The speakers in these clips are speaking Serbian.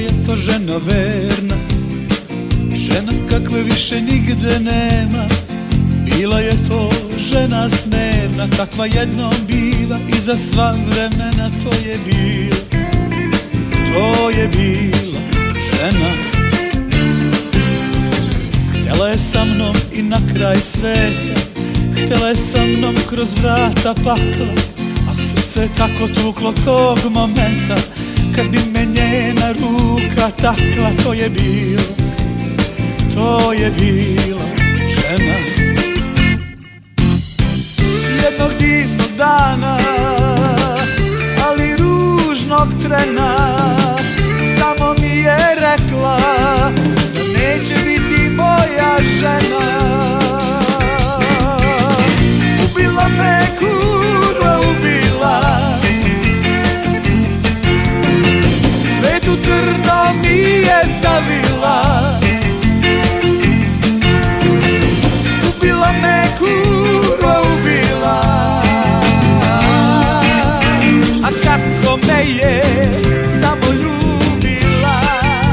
to žena verna, žena kakve više nigde nema. Bila je to žena smerna, kakva jednom biva i za sva vremena. To je bila žena. Htjela je sa mnom i na kraj sveta, htjela je sa mnom kroz vrata pakla, a srce tako tuklo tog momenta kad bi me njena ruka takla. To je bila žena. Jednog divnog dana, ali ružnog trena, samo mi je rekla da neće biti moja žena. Ubila me kurva, ubila, svetu crno mi je zavila. Ubila me kurva, ubila, a kako me je samo ljubila.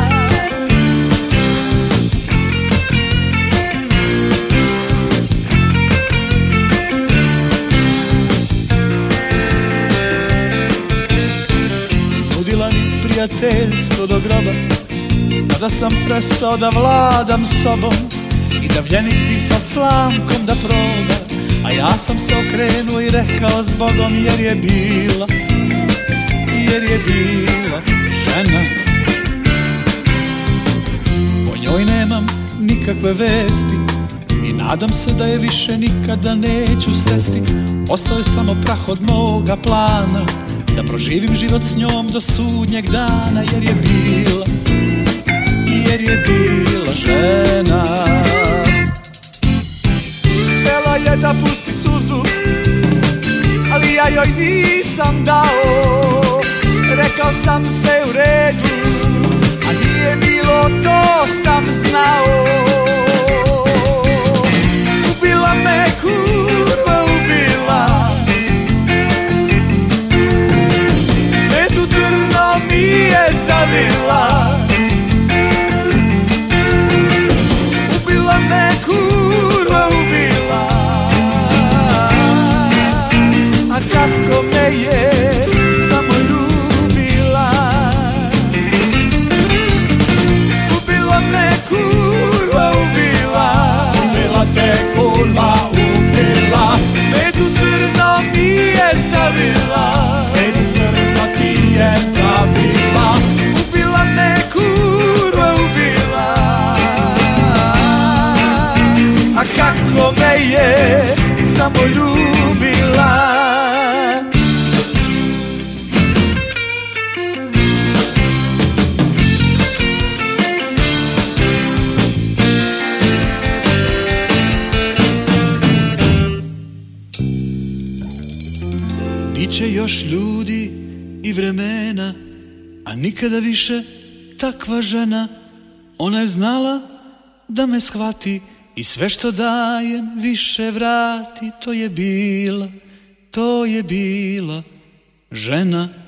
Nudila mi prijateljstvo do groba, kada sam prestao da vladam sobom i da vljenik bi sa slamkom da proba. A ja sam se okrenuo i rekao zbogom, jer je bila žena. O njoj nemam nikakve vesti i nadam se da je više nikada neću sresti. Ostao je samo prah od moga plana, da proživim život s njom do sudnjeg dana. Jer je bila žena. Htjela je da pusti suzu, ali ja joj nisam dao. Rekao sam sve u redu, a nije bilo, to sam znao. Ubila me kurva, ubila, svetu crno mi je zavila. Ubila me kurva, ubila, a kako me je samo ljubila. Ubila me kurva, ubila, ubila te kurva, ubila, svetu crno mi je zavila. Svetu crno ti je zavila. Ubila me kurva, ubila, a kako me je samo ljubila. Biće još ljudi i vremena, a nikada više takva žena. Ona je znala da me shvati i sve što dajem više vrati. To je bila žena.